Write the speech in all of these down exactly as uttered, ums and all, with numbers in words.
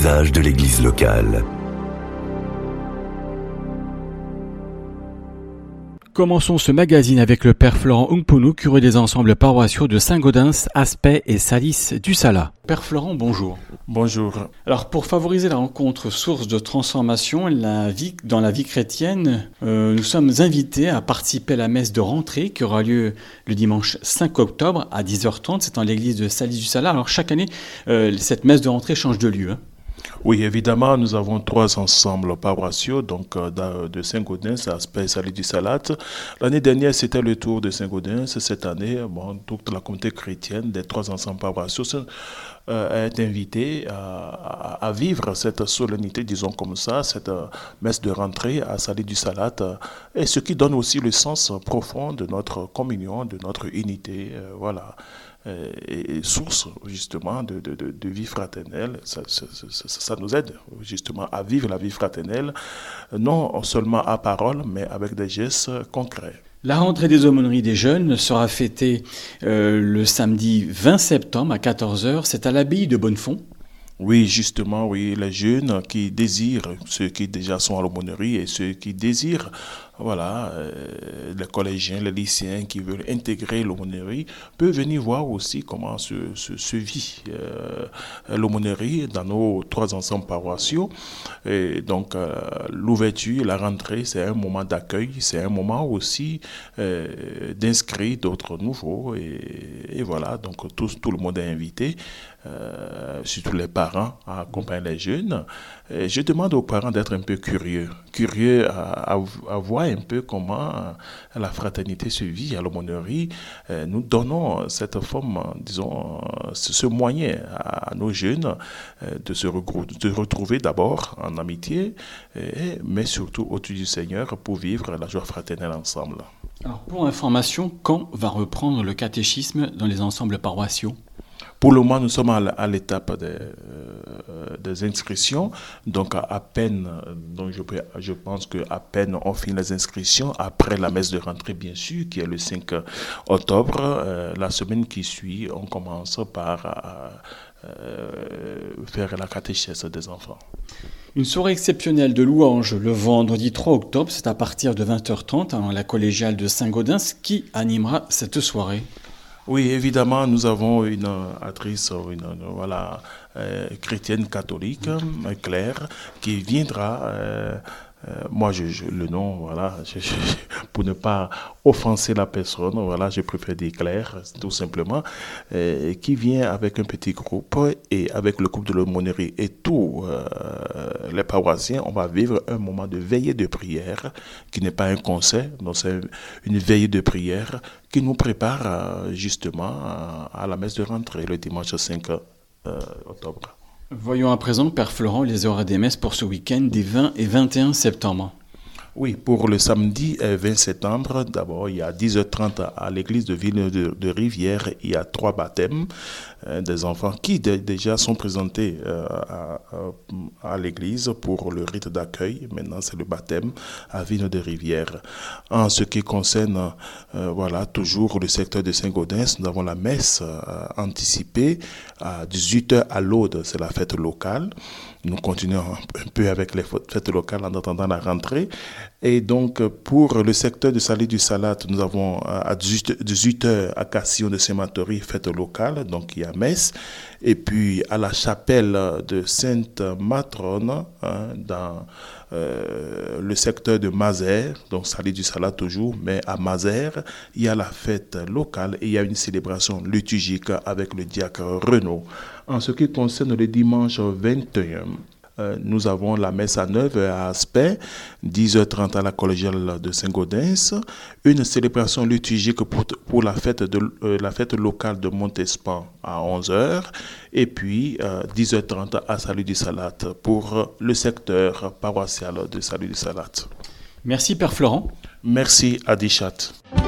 visages de l'église locale. Commençons ce magazine avec le père Florent Ungpunu, curé des ensembles paroissiaux de Saint-Gaudens, Aspet et Salis du Salat. Père Florent, bonjour. Bonjour. Alors, pour favoriser la rencontre source de transformation la vie, dans la vie chrétienne, euh, nous sommes invités à participer à la messe de rentrée qui aura lieu le dimanche cinq octobre à dix heures trente. C'est dans l'église de Salis du Salat. Alors, chaque année, euh, cette messe de rentrée change de lieu. Hein. Oui, évidemment, nous avons trois ensembles paroissiaux, donc euh, de Saint-Gaudens, Aspet et Salis du Salat. L'année dernière, c'était le tour de Saint-Gaudens. Cette année, bon, toute la communauté chrétienne des trois ensembles paroissiaux euh, est invitée à, à, à vivre cette solennité, disons comme ça, cette euh, messe de rentrée à Salis du Salat, euh, et ce qui donne aussi le sens profond de notre communion, de notre unité, euh, voilà. Et, et source justement de, de, de, de vie fraternelle, ça, ça, ça, ça nous aide justement à vivre la vie fraternelle, non seulement à parole, mais avec des gestes concrets. La rentrée des aumôneries des jeunes sera fêtée euh, le samedi vingt septembre à quatorze heures, c'est à l'abbaye de Bonnefond. Oui, justement, oui, les jeunes qui désirent, ceux qui déjà sont à l'aumônerie et ceux qui désirent, voilà, euh, les collégiens, les lycéens qui veulent intégrer l'aumônerie peuvent venir voir aussi comment se, se, se vit euh, l'aumônerie dans nos trois ensembles paroissiaux. Et donc, euh, l'ouverture, la rentrée, c'est un moment d'accueil, c'est un moment aussi euh, d'inscrire d'autres nouveaux. Et, et voilà, donc tout, tout le monde est invité. Euh, surtout les parents à accompagner les jeunes. Et je demande aux parents d'être un peu curieux, curieux à, à, à voir un peu comment la fraternité se vit à l'aumônerie. Euh, nous donnons cette forme, disons, ce moyen à, à nos jeunes euh, de se regrouper, de retrouver d'abord en amitié, et, mais surtout au-dessus du Seigneur pour vivre la joie fraternelle ensemble. Alors pour information, quand va reprendre le catéchisme dans les ensembles paroissiaux ? Pour le moment, nous sommes à l'étape des, euh, des inscriptions. Donc, à peine, donc je, peux, je pense qu'à peine on finit les inscriptions, après la messe de rentrée, bien sûr, qui est le cinq octobre, euh, la semaine qui suit, on commence par euh, faire la catéchèse des enfants. Une soirée exceptionnelle de louanges le vendredi trois octobre, c'est à partir de vingt heures trente, à la collégiale de Saint-Gaudens. Qui animera cette soirée ? Oui, évidemment, nous avons une actrice, une, voilà, euh, chrétienne catholique, euh, Claire, qui viendra. Euh, euh, moi, je, je, le nom, voilà, je, je, pour ne pas offenser la personne, voilà, je préfère dire Claire, tout simplement, euh, qui vient avec un petit groupe et avec le groupe de l'aumônerie et tous euh, les paroissiens, on va vivre un moment de veillée de prière qui n'est pas un concert, donc c'est une veillée de prière qui nous prépare euh, justement à, à la messe de rentrée le dimanche cinq octobre. Voyons à présent, Père Florent, les horaires des messes pour ce week-end des vingt et vingt et un septembre. Oui, pour le samedi vingt septembre, d'abord, il y a dix heures trente à l'église de Ville de, de Rivière, il y a trois baptêmes euh, des enfants qui d- déjà sont présentés euh, à, à, à l'église pour le rite d'accueil. Maintenant, c'est le baptême à Ville de Rivière. En ce qui concerne, euh, voilà, toujours le secteur de Saint-Gaudens, nous avons la messe euh, anticipée à dix-huit heures à l'Aude, c'est la fête locale. Nous continuons un peu avec les fêtes locales en attendant la rentrée. Et donc, pour le secteur de Salis du Salat, nous avons à dix-huit heures à Cassillon de Saint-Mathurie, fête locale, donc il y a messe. Et puis à la chapelle de Sainte-Matrone, hein, dans euh, le secteur de Mazères, donc Salis du Salat toujours, mais à Mazères, il y a la fête locale et il y a une célébration liturgique avec le diacre Renaud. En ce qui concerne le dimanche vingt et un, euh, nous avons la messe à neuf heures à Aspet, dix heures trente à la collégiale de Saint-Gaudens, une célébration liturgique pour, pour la, fête de, euh, la fête locale de Montespan à onze heures, et puis euh, dix heures trente à Salis du Salat pour le secteur paroissial de Salis du Salat. Merci Père Florent. Merci Adichat.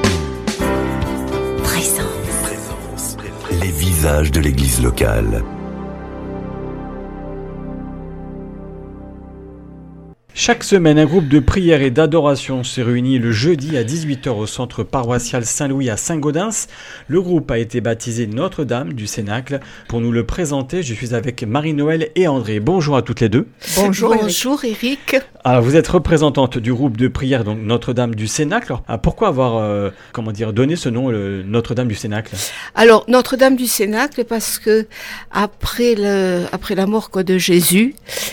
Présence. Présence. Les visages de l'église locale. Chaque semaine, un groupe de prière et d'adoration se réunit le jeudi à dix-huit heures au centre paroissial Saint-Louis à Saint-Gaudens. Le groupe a été baptisé Notre-Dame du Cénacle. Pour nous le présenter, je suis avec Marie-Noël et André. Bonjour à toutes les deux. Bonjour, Bonjour Eric. Alors, vous êtes représentante du groupe de prière donc Notre-Dame du Cénacle. Alors, pourquoi avoir euh, comment dire, donné ce nom, le Notre-Dame du Cénacle? Alors, Notre-Dame du Cénacle, parce que après, le, après la mort quoi, de Jésus,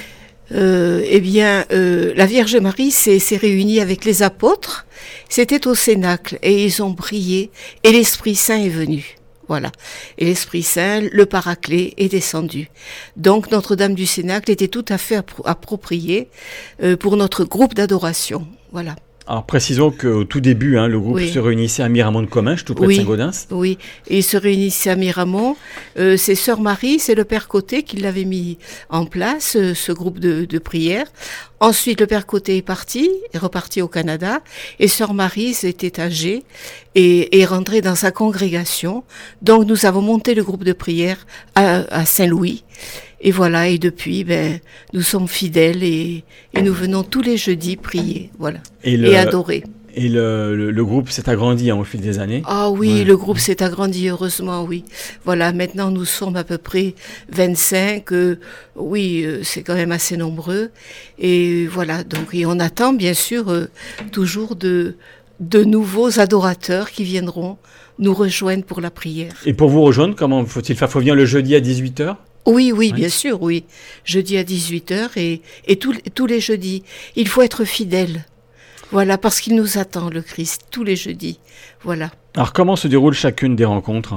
Euh, eh bien, euh, la Vierge Marie s'est, s'est réunie avec les apôtres. C'était au Cénacle et ils ont prié et l'Esprit Saint est venu. Voilà. Et l'Esprit Saint, le Paraclet, est descendu. Donc, Notre-Dame du Cénacle était tout à fait appro- appropriée euh, pour notre groupe d'adoration. Voilà. Alors précisons qu'au tout début, hein, le groupe oui. se réunissait à Miramont-de-Comminges, tout près oui, de Saint-Gaudens. Oui, et il se réunissait à Miramont. Euh, c'est Sœur Marie, c'est le Père Côté qui l'avait mis en place, euh, ce groupe de, de prière. Ensuite, le Père Côté est parti, est reparti au Canada, et Sœur Marie s'était âgée et est rentrée dans sa congrégation. Donc, nous avons monté le groupe de prière à, à Saint-Louis. Et voilà, et depuis, ben, nous sommes fidèles et, et nous venons tous les jeudis prier, voilà, et, le, et adorer. Et le, le, le groupe s'est agrandi hein, au fil des années? Ah oui, ouais. Le groupe s'est agrandi, heureusement, oui. Voilà, maintenant nous sommes à peu près vingt-cinq, euh, oui, euh, c'est quand même assez nombreux. Et voilà, donc, et on attend bien sûr euh, toujours de, de nouveaux adorateurs qui viendront nous rejoindre pour la prière. Et pour vous rejoindre, comment faut-il faire? Faut venir le jeudi à dix-huit heures? Oui, oui, bien sûr, oui. Jeudi à dix-huit heures et, et tous, tous les jeudis. Il faut être fidèle. Voilà, parce qu'il nous attend, le Christ, tous les jeudis. Voilà. Alors, comment se déroule chacune des rencontres?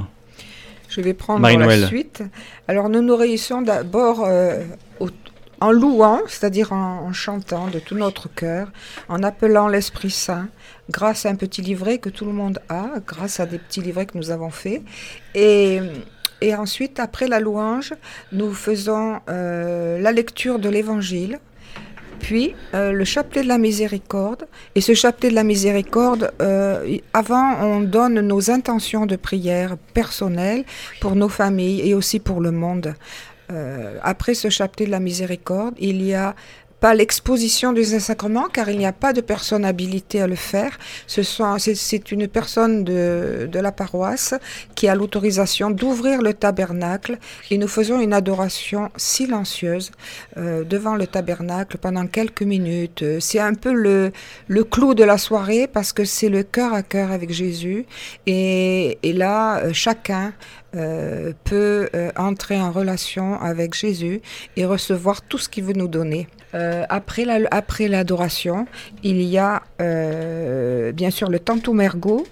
Je vais prendre la suite. Alors, nous nous réunissons d'abord euh, au, en louant, c'est-à-dire en, en chantant de tout notre cœur, en appelant l'Esprit Saint, grâce à un petit livret que tout le monde a, grâce à des petits livrets que nous avons faits. Et... Et ensuite, après la louange, nous faisons euh, la lecture de l'Évangile, puis euh, le chapelet de la miséricorde. Et ce chapelet de la miséricorde, euh, avant, on donne nos intentions de prière personnelles pour nos familles et aussi pour le monde. Euh, après ce chapelet de la miséricorde, il y a pas l'exposition du Saint-Sacrement, car il n'y a pas de personne habilitée à le faire. Ce sont, c'est, c'est une personne de, de la paroisse qui a l'autorisation d'ouvrir le tabernacle et nous faisons une adoration silencieuse euh, devant le tabernacle pendant quelques minutes. C'est un peu le, le clou de la soirée parce que c'est le cœur à cœur avec Jésus et, et là, euh, chacun Euh, peut euh, entrer en relation avec Jésus et recevoir tout ce qu'il veut nous donner. Euh, après, la, après l'adoration, il y a euh, bien sûr le Tantum Ergo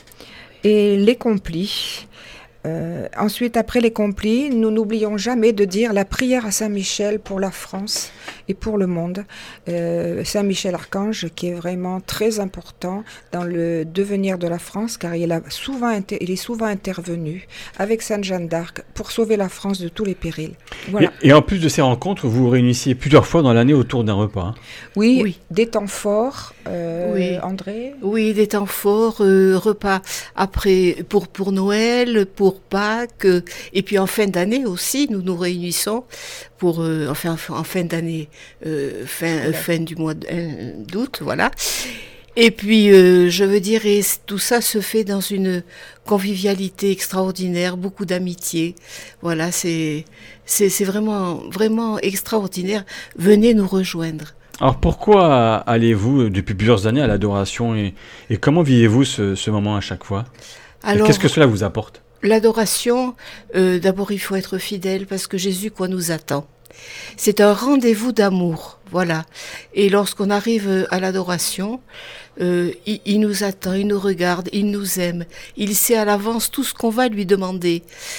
et les complis. Euh, ensuite, après les complis, nous n'oublions jamais de dire la prière à Saint-Michel pour la France et pour le monde. Euh, Saint-Michel-Archange qui est vraiment très important dans le devenir de la France car il, a souvent inter- il est souvent intervenu avec Sainte Jeanne d'Arc pour sauver la France de tous les périls. Voilà. Et, et en plus de ces rencontres, vous vous réunissiez plusieurs fois dans l'année autour d'un repas. Hein. Oui, oui, des temps forts, euh, oui. André. Oui, des temps forts, euh, repas après pour, pour Noël, pour Pâques, euh, et puis en fin d'année aussi, nous nous réunissons pour, euh, enfin en fin d'année, euh, fin, euh, fin du mois d'août, voilà. Et puis, euh, je veux dire, et tout ça se fait dans une convivialité extraordinaire, beaucoup d'amitié. Voilà, c'est, c'est, c'est vraiment, vraiment extraordinaire. Venez nous rejoindre. Alors pourquoi allez-vous depuis plusieurs années à l'adoration et, et comment vivez-vous ce, ce moment à chaque fois? Alors, qu'est-ce que cela vous apporte? L'adoration, euh, d'abord il faut être fidèle parce que Jésus quoi nous attend. C'est un rendez-vous d'amour, voilà. Et lorsqu'on arrive à l'adoration, euh, il, il nous attend, il nous regarde, il nous aime. Il sait à l'avance tout ce qu'on va lui demander.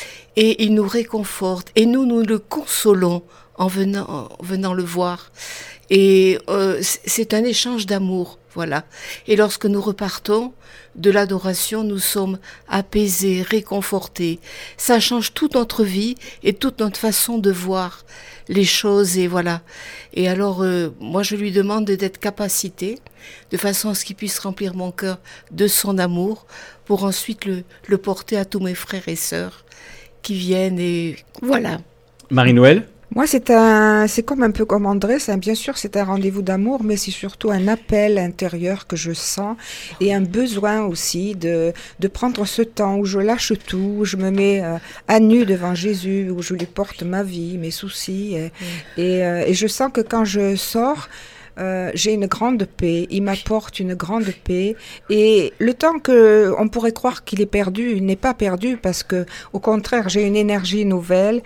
Et il nous réconforte. Et nous, nous le consolons en venant, en venant le voir. Et euh, c'est un échange d'amour, voilà. Et lorsque nous repartons de l'adoration, nous sommes apaisés, réconfortés. Ça change toute notre vie et toute notre façon de voir les choses, et voilà. Et alors, euh, moi, je lui demande d'être capacité, de façon à ce qu'il puisse remplir mon cœur de son amour, pour ensuite le, le porter à tous mes frères et sœurs qui viennent, et voilà. Marie-Noël ? Moi, c'est un, c'est comme un peu comme André, c'est un, bien sûr, c'est un rendez-vous d'amour, mais c'est surtout un appel intérieur que je sens et un besoin aussi de, de prendre ce temps où je lâche tout, où je me mets euh, à nu devant Jésus, où je lui porte ma vie, mes soucis. Et, mmh. et, euh, et je sens que quand je sors, Euh, j'ai une grande paix, il m'apporte une grande paix et le temps que on pourrait croire qu'il est perdu, il n'est pas perdu parce que au contraire j'ai une énergie nouvelle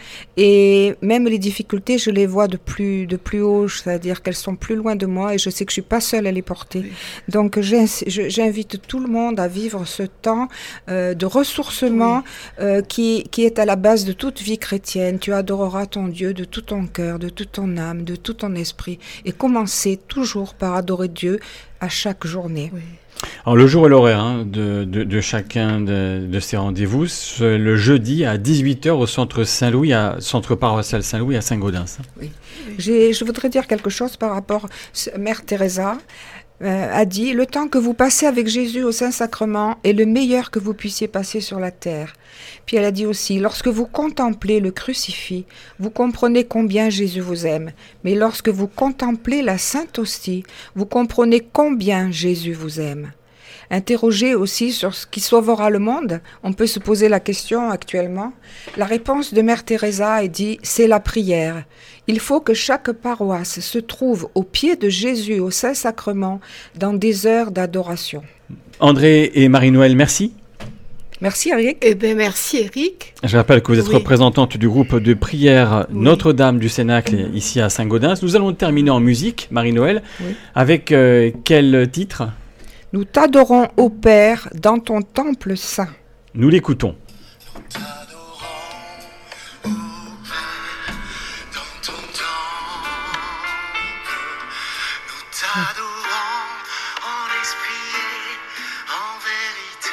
et même les difficultés je les vois de plus de plus haut, c'est-à-dire qu'elles sont plus loin de moi et je sais que je suis pas seule à les porter. Oui. Donc j'invite tout le monde à vivre ce temps euh, de ressourcement oui. euh, qui qui est à la base de toute vie chrétienne. Tu adoreras ton Dieu de tout ton cœur, de toute ton âme, de tout ton esprit et commencer toujours par adorer Dieu à chaque journée. Oui. Alors le jour et l'horaire hein, de, de, de chacun de, de ces rendez-vous, c'est le jeudi à dix-huit heures au centre Saint-Louis, à centre paroissial Saint-Louis à Saint-Gaudens. Oui. J'ai, je voudrais dire quelque chose par rapport à Mère Teresa. Euh, a dit, le temps que vous passez avec Jésus au Saint-Sacrement est le meilleur que vous puissiez passer sur la terre. Puis elle a dit aussi, lorsque vous contemplez le crucifix, vous comprenez combien Jésus vous aime. Mais lorsque vous contemplez la Sainte Hostie, vous comprenez combien Jésus vous aime. Interrogé aussi sur ce qui sauvera le monde, on peut se poser la question actuellement. La réponse de Mère Teresa est dit, c'est la prière. Il faut que chaque paroisse se trouve au pied de Jésus au Saint-Sacrement dans des heures d'adoration. André et Marie-Noël, merci. Merci Eric. Eh bien merci Eric. Je rappelle que vous êtes oui. représentante du groupe de prière oui. Notre-Dame du Cénacle ici à Saint-Gaudens. Nous allons terminer en musique, Marie-Noël, oui. avec euh, quel titre ? Nous t'adorons, ô Père, dans ton temple saint. Nous l'écoutons. Nous t'adorons, ô Père, dans ton temple. Nous t'adorons en esprit et en vérité.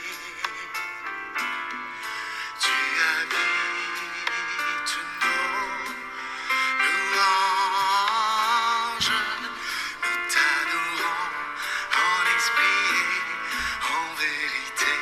Tu habites nos louanges. Nous t'adorons en esprit et en vérité.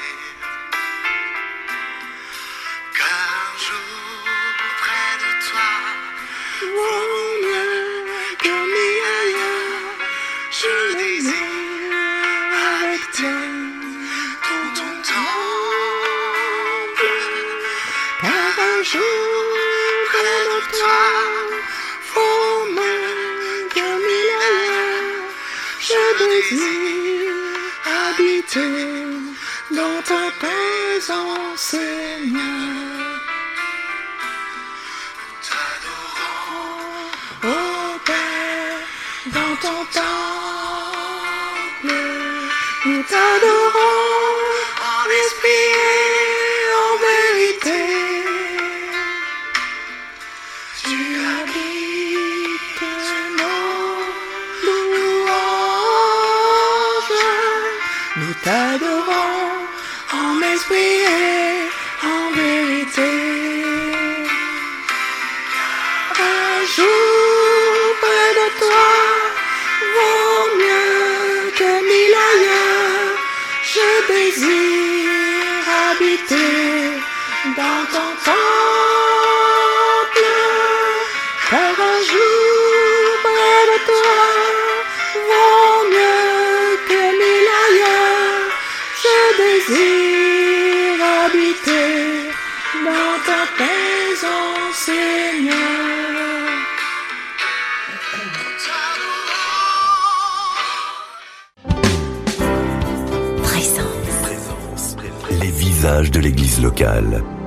Qu'un jour près de toi vaut mieux que mille ailleurs. Je désire habiter dans ton temple. Car un jour près de toi vaut mieux que mille ailleurs. Je désire habiter dans ta présence, Seigneur. Nous t'adorons, ô Père, dans ton temple. Nous t'adorons en esprit et en vérité. Tu habites nos louanges. Nous t'adorons en esprit et en vérité. Un jour près de toi vaut mieux que mille ailleurs. Je désire habiter dans ton temple. Car un jour près de toi vaut mieux que mille ailleurs. Je désire habiter dans ta présence, Seigneur. Présence. Les visages de l'église locale.